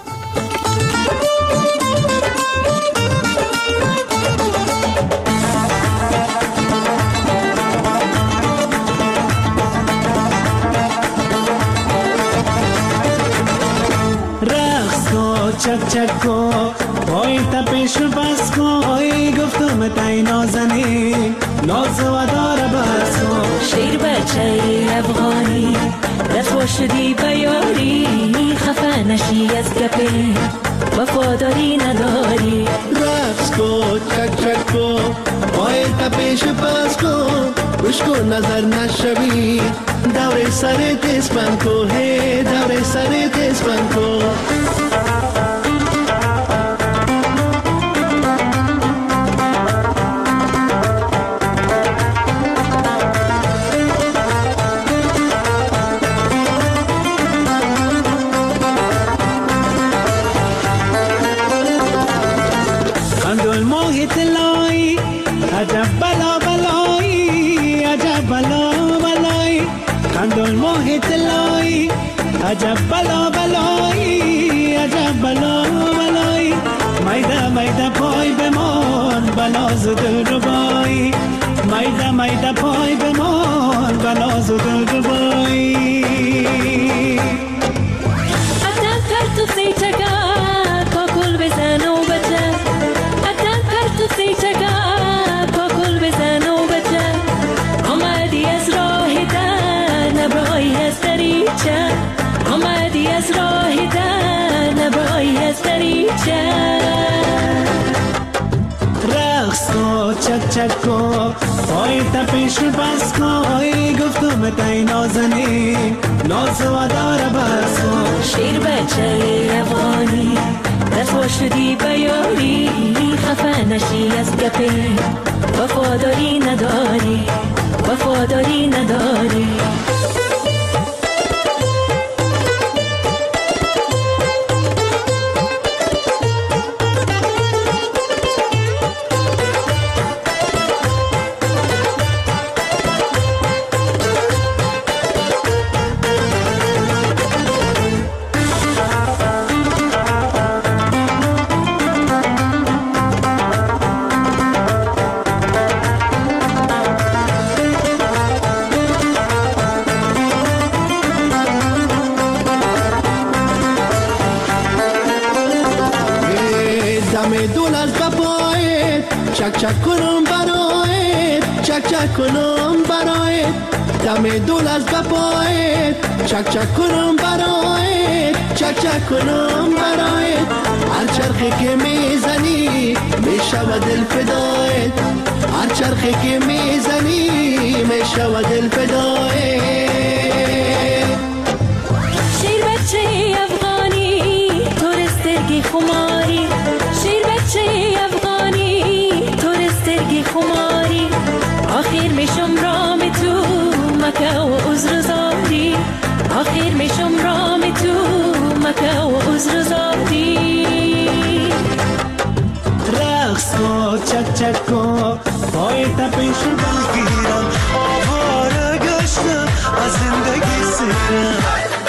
چک چک کو پای تپش بس کو ای گفتم تای نازنی ناز و دار بس کو شیر بچه افغانی دست واشدی بیاری خفه نشی از گپی وفاداری نداری. رقص کو چک چک کو پای تپش بس کو گوش کو نظر نشوی دور سر تسبن کو هی دور سر تسبن کو. عجب بلا بلایی عجب بلا بلایی کندل ماه طلایی عجب بلا بلایی عجب بلا بلایی میده میده پای بمان بلاز دل ربایی میده میده پای بمان بلاز دل ربایی. عدم پرتو سی چگا کاکل بزن و بچه عدم پرتو سی چگا کاکل بزن و بچه آمدی از راه در نبرای از دریچه آمدی از راه در نبرای از دریچه. رقص کو چک چک کو پای تپش بس کو ای گفتم تای نازنی ناز و دار بس کو شیر بچه افغانی دست واشدی بیاری خفه نشی از گپی وفاداری نداری وفاداری نداری. دم دول از بپایت چک چک کنم برایت چک چک کنم برایت دم دول از بپایت چک چک کنم برایت چک چک کنم برایت هر چرخی که میزنی میشوه دل فدایت هر چرخی که میزنی میشوه دل فدایت شیر بچه افغانی تورسترگی خماری شیر بچه افغانی تورسترگی خماری آخر میشم رام تو مکه و عذر زادی آخر میشم رام تو مکه و عذر زادی رقص کن چک چک کن پای تپش بگیرم آواره گشتم از زندگی سیرم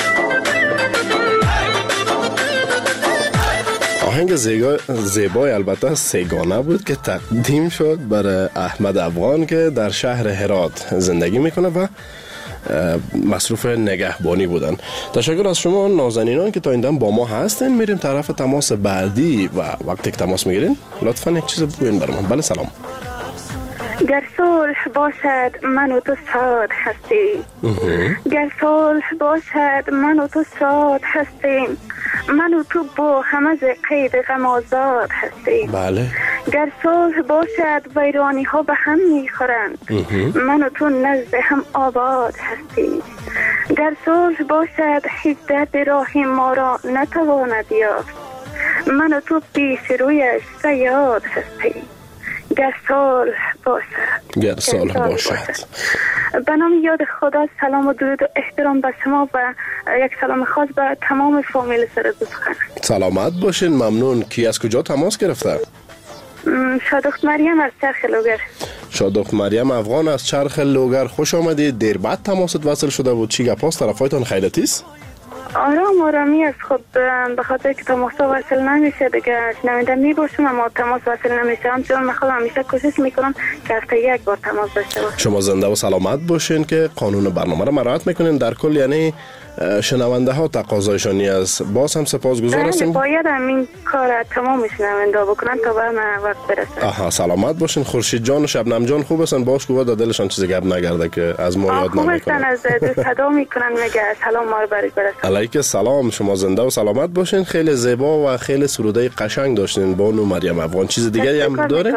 آهنگ زیبای البته سیگانه بود که تقدیم شد برای احمد افغان که در شهر هرات زندگی میکنه و مصروف نگهبانی بودن. تشکر از شما نازنینان که تا این دم با ما هستین. میریم طرف تماس بعدی و وقتی که تماس میگیرین لطفا یک چیز بگوین برام. بله سلام. گر صلح باشد من و تو شاد هستیم گر صلح باشد من و تو شاد هستیم من و تو با همه ز قید غم آزاد هستیم بله. گر صلح باشد ویرانی ها به هم میخورند من و تو نزد هم آباد هستیم گر صلح باشد هیچ درد راهی ما را نتواند یافت من و تو پیش رویش صیاد هستیم گر صلح باشد گر صلح باشد. به نام یاد خدا سلام و درود و احترام به شما و یک سلام خاص به تمام فامیل سرود سخن. سلامت باشین. ممنون. کی از کجا تماس گرفته؟ شادخت مریم از چرخ لوگر. شادخت مریم افغان از چرخ لوگر خوش آمدید. دیر بعد تماست وصل شده بود. چی گپاست؟ طرفایتان خیرتی است؟ آرام آرامی است. خب به خاطر که تماس وصل نمیشه دیگه شنونده میباشم اما تماس وصل نمیشه همچنان من خودم همیشه کوشش میکنم که هفته یک بار تماس داشته باشم. شما زنده و سلامت باشین که قانون برنامه را مراعات میکنین. در کل یعنی شنونده ها تقاضایشانی است. باز هم سپاسگزار هستیم. باید این کار تمام شنونده بکنن تا به من وقت برسه. آها سلامت باشین. خورشید جان و شبنم جان خوب هستن؟ باش که در دلشان چیزی گپ نگرده که از ما یاد نمیکنن. خوب هستن. از دوست صدا میکنن میگه سلام ما رو برید برسن. علیک سلام. شما زنده و سلامت باشین. خیلی زیبا و خیلی سروده قشنگ داشتین بانو مریم افغان. چیز دیگری هم داره؟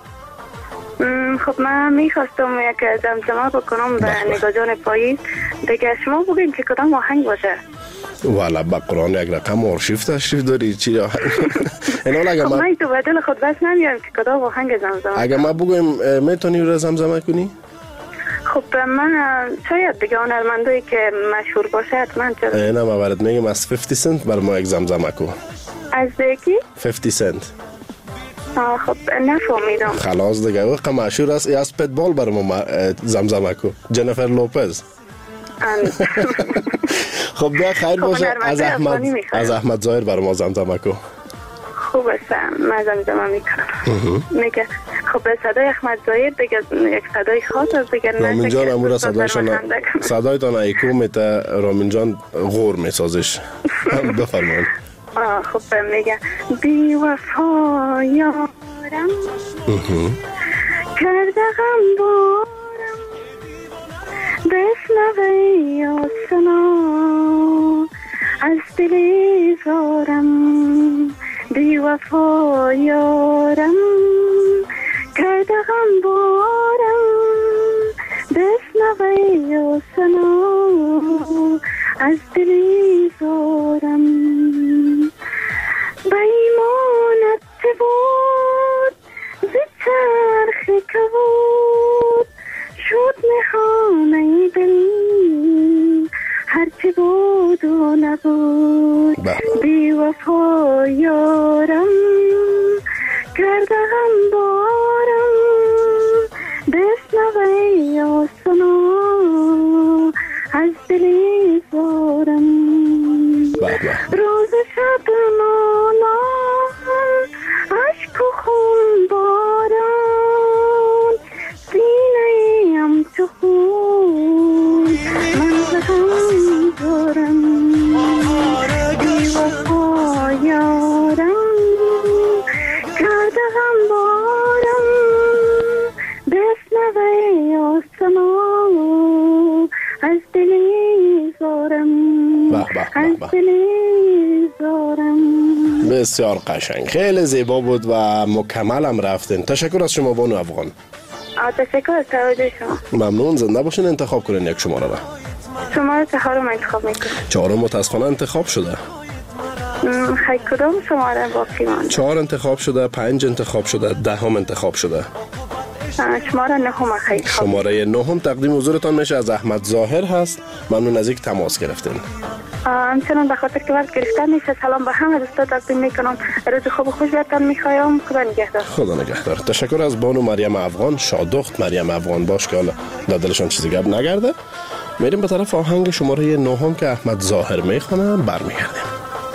خب من میخواستم یک زمزمه بکنم به نگاه جان پاییز دیگه شما بگین که کدام آهنگ باشه. والا با قرآن یک رقم آرشیو تشریف داری چی آهنگ؟ خب من تو بدل خود بس نمیارم که کدام آهنگ زمزمه. اگه ما بگویم میتونی رو زمزمه کنی؟ خب من شاید دیگه هنرمندایی که مشهور باشه حتما چرا؟ نه ما برات میگم از پنجاه سنت بر ما یک زمزمه کو. از کی؟ پنجاه سنت. آه خب نفهمیدم. خلاص دیگه وقت مشهور است از پتبال بر ما زمزمه کو. جنیفر لوپز. خب ده خیر باشه. از احمد از احمد ظاهر بر ما زمزمه کو. خوب است من زمزمه میکنم. میگه خب صدای احمد ظاهر دیگه یک صدای خاص است دیگه. رامین جان امور صدایشان صدایتان ایکو میته. رامین جان غور میسازش. بفرمایید. آه خب میگه بی وفا یارم کرده غم بارم بشنوی آسنا از دلی زارم بی وفا یارم کرده غم بارم بشنوی آسنا از دلی زارم بیمانت بود زی چرخ کبود شد نهانه دل هرچی بود و نبود بی وفا یارم کرده غم بارم بشنوی آسنا از دلی زارم روز شب مانان عشق و خون باران سینه ام تو خون من زخم دارم بی وفا یارم بسیار قشنگ، خیلی زیبا بود و مکمل هم رفتین. تشکر از شما بانو افغان. تشکر از توجه شما. ممنون. زنده باشین. انتخاب کنین یک شماره را. شماره چهارم انتخاب میکنم. چهارم متاسفانه انتخاب شده. خیلی کدام شماره باقی مانده؟ چهار انتخاب شده، پنج انتخاب شده، دهم انتخاب شده. شماره نهم خیلی خوب. شماره نهم تقدیم حضورتان میشه از احمد ظاهر هست. ممنون از اینکه تماس گرفتین. همچنان به خاطر که وقت گرفتن میشه سلام به همه دوستا تقدیم میکنم. روز خوب و خوش برتان میخوایم. خدا نگهدار. خدا نگهدار. تشکر از بانو مریم افغان، شادخت مریم افغان باش که حالا دلشان چیزی گپ نگرده. میریم به طرف آهنگ شماره نهم که احمد ظاهر میخونه. برمیگردیم.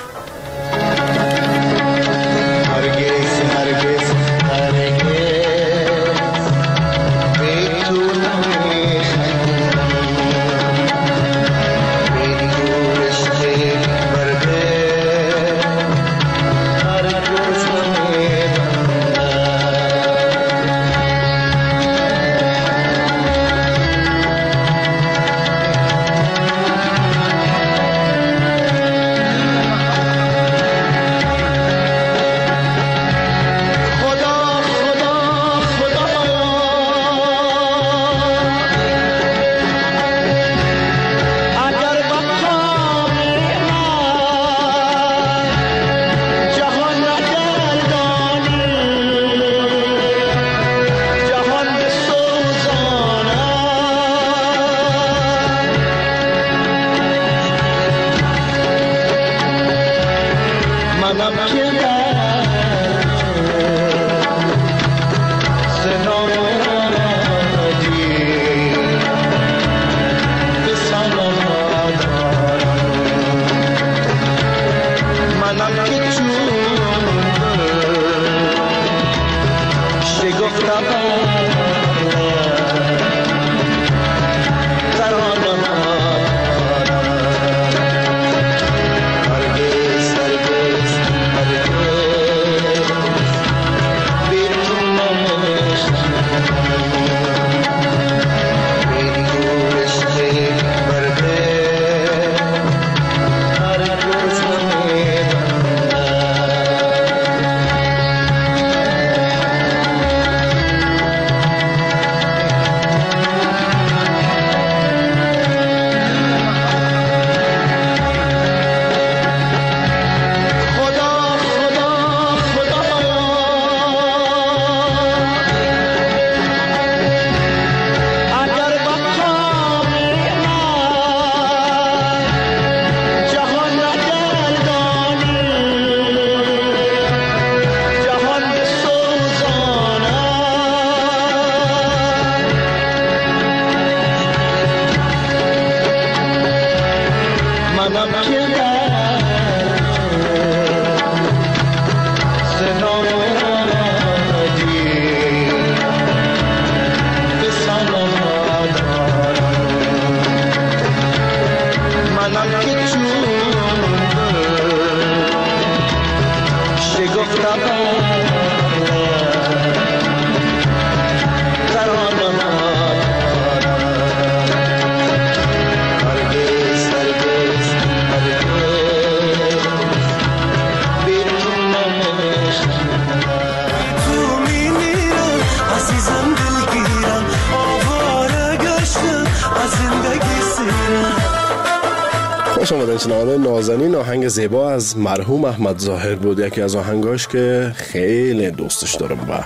خوش آمدین شنوندگان نازنین. آهنگ زیبا از مرحوم احمد ظاهر بود، یکی از آهنگاش که خیلی دوستش دارم و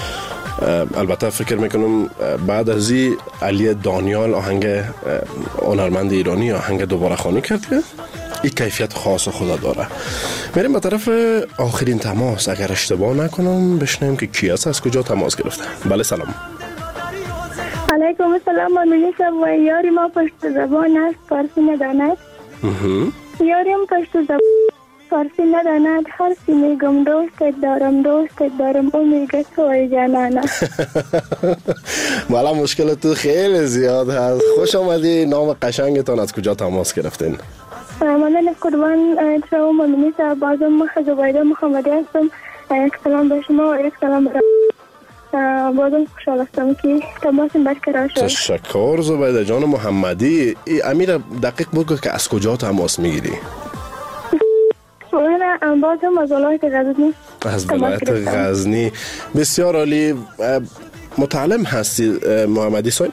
البته فکر میکنم بعد از این علی دانیال آهنگ هنرمند ایرانی آهنگ دوباره خوانی کرد که این کیفیت خاص خدا داره. میریم به طرف آخرین تماس. اگر اشتباه نکنم بشنویم که کی است، از کجا تماس گرفته. بله سلام. علیکم السلام. من و یاری ما پشت زبان است فارسی نداند. یاریم پشت زبان فارسی نداند. هر سی میگم دوستت دارم دوستت دارم او میگه توی جانانه. والا مشکل تو خیلی زیاد هست. خوش آمدی. نام قشنگتان از کجا تماس گرفتین؟ من قربان شما ممنونی صاحب. بازم من زبیده محمدی هستم. یک سلام به شما و یک سلام به بازم خوشحال هستم که تماس برقرار شد. تشکر زبیده جان محمدی. امیر دقیق بگو که از کجا تماس میگیری؟ من باز هم از ولایت غزنی. از ولایت غزنی. بسیار عالی. متعلم هستی محمدی صاحب؟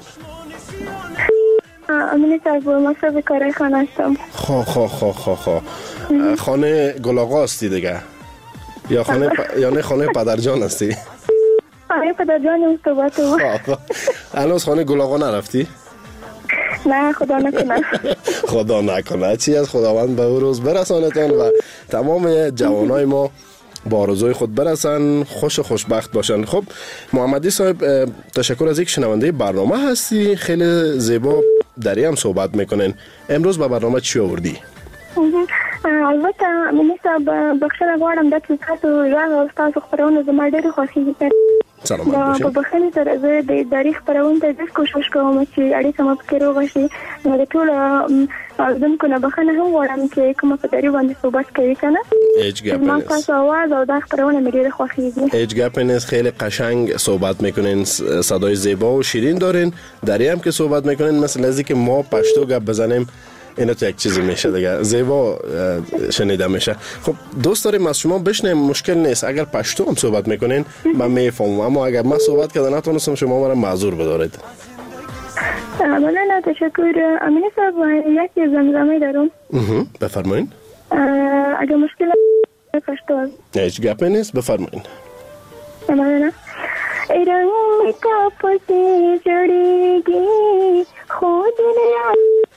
امینی صاحب مصرف کارای خانه هستم. خواه خواه خواه خواه خواه خانه گلاغا هستی دیگه یا خانه پ... یا نه خانه پدرجان هستی؟ خانه پدرجان هم صحبت بود. هنوز خانه گلاغا نرفتی؟ نه خدا نکنه. خدا نکنه. چی از خداوند به او روز برسانتان و تمام جوانای ما با آرزوی خود برسن، خوش و خوشبخت باشن. خب محمدی صاحب تشکر از اینکه شنونده برنامه هستی، خیلی زیبا دری هم صحبت میکنین. امروز به برنامه چی آوردی؟ البته منی صاحب بخښنه غواړم دا چې تاسو غږ او تاسو خپرونه زما ډېره خوښیږي. سلامت باشئ. په بخښنې سره زه د تاریخ خپرونې ته ډېر کوشش کوم چې اړیکه مو پکې روغه شي. نو د ټولو اوریدونکو نه بخښنه هم غواړم چې کومه په دری باندې صحبت کوي که نه. هیچ گپ ما نیست. تاسو آواز او دا خپرونه مې ډېره خوښیږي. هیچ گپ نیست. خیلی قشنگ صحبت میکنین، صدای زیبا و شیرین دارین. دری هم که صحبت میکنین مثل از اینکه ما پشتو گپ بزنیم اینا تو یک چیزی میشه دیگه، زیبا شنیده میشه. خب دوست داریم از شما بشنیم، مشکل نیست اگر پشتو هم صحبت میکنین من میفهمم، اما اگر من صحبت کردم نتونستم شما مرا معذور بدارید. مولانا تشکر. امینی صاحب یک زمزمه دارم. بفرمایین. اگر مشکل پشتو هیچ گپ نیست، بفرمایین. مولانا ای رنگ کا پسی جڑیگی خود نیا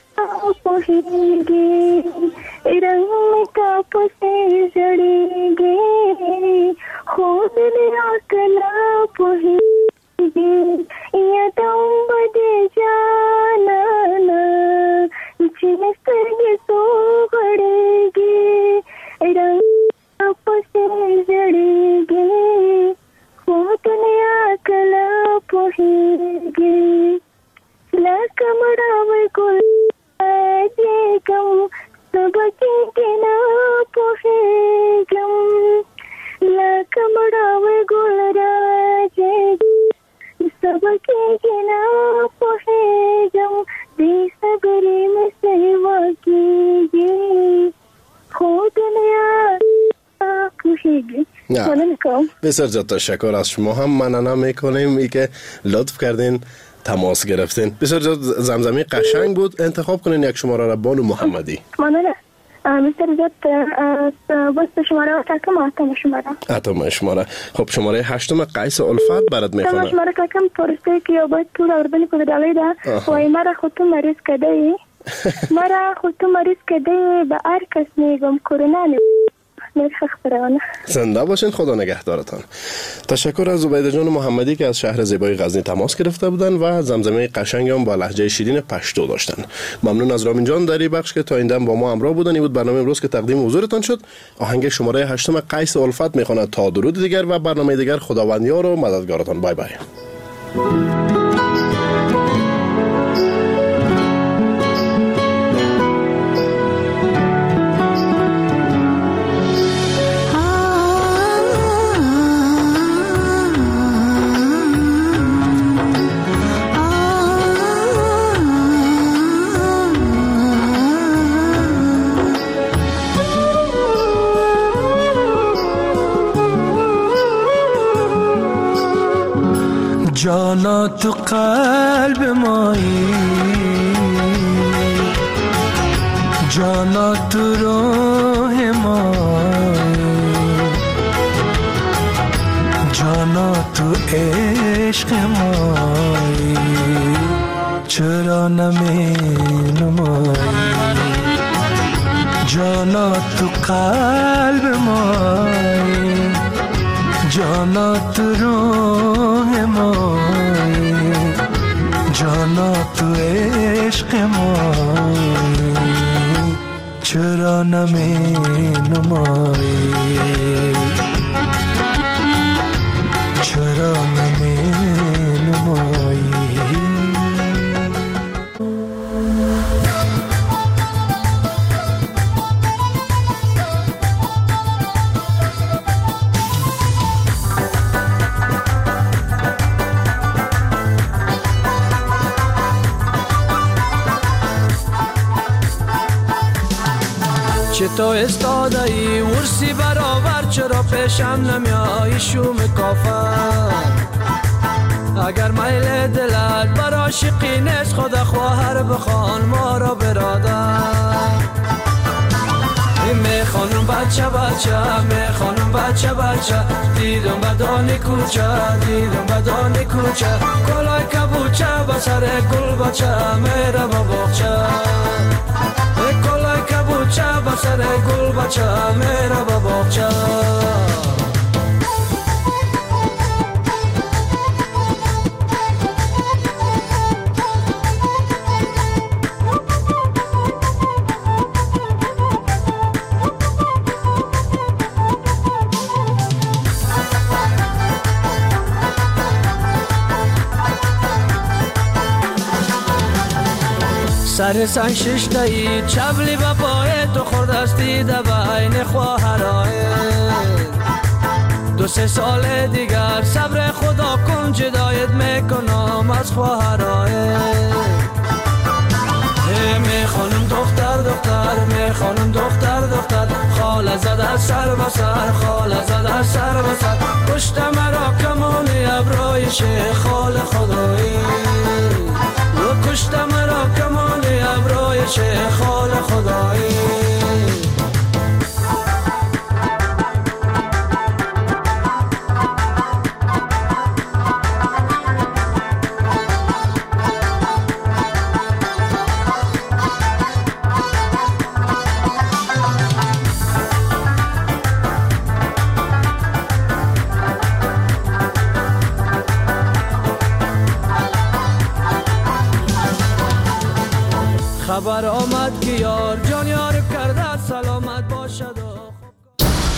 پوہیگی رنگ کا پسی جڑیگی خود نیا کلا پوہیگی یا تم بدے جانا چنستر سو گڑیگی رنگ کا پسی جڑیگی خود نیا کلا پوہیگی لکمڑا گل گم سبکی کے نا پوہے گم لکمڑا گل راجے سبکی کے نا پوہے گم دی سگری میں سیوا کیجیے خود نیا پوہیگی. بسیار زیاد تشکر از شما هم مننه میکنیم ای که لطف کردین تماس گرفتین. بسیار زیاد زمزمه قشنگ بود. انتخاب کنین یک شماره را بانو محمدی. مننه. بسیار زیاد بست شماره تکم آتم شماره. آتم شماره. خب شماره هشتم قیس الفت برات میخونه. تم شماره تکم پرسته که یا باید طول اردنی کده دالی ده وای مرا خودتو مریض کده ای مرا خودتو مریض کده ای به هر کس میگم کرونا نی زنده باشین. خدا نگهدارتان. تشکر از زبیده جان محمدی که از شهر زیبای غزنی تماس گرفته بودن و زمزمه قشنگ هم با لهجه شیرین پشتو داشتن. ممنون از رامین جان در این بخش که تا این دم با ما همراه بودن. این بود برنامه امروز که تقدیم حضورتان شد. آهنگ شماره هشتم قیس الفت میخواند. تا درود دیگر و برنامه دیگر خداوندیار و مددگارتان. بای بای. جانا تو قلب مایی جانا تو روح مایی جانا تو عشق مایی چرا نمی نمایی جانا تو قلب مایی جانا تو روح مایی جانا تو عشق مایی چرا نمی نمایی چرا نمی نمایی. چه تو استاده ای ورسی برابر چرا پیشم نمیایی شوم کافر اگر میل دلت بر عاشقی نیست خدا خواهر بخوان ما را برادر میخوانم بچه بچه میخوانم بچه بچه دیدم بدان کوچه دیدم بدان کوچه کلای کبوچه بسر گل بچه میره با باغچه کلای کبوچه بسر گل بچه میره با باغچه سر سن ششتایی چبلی با پای تو خوردستی در بین خواهرای دو سه سال دیگر صبر خدا کن جدایت میکنم از خواهرای میخوانم دختر دختر میخوانم دختر دختر خاله زده سر به سر خاله زده سر به سر پشت مرا کمانی ابروی شیخ خال خدایی و کشت مرا کمانی ابروی شیخ خال خدایی خبر آمد که یار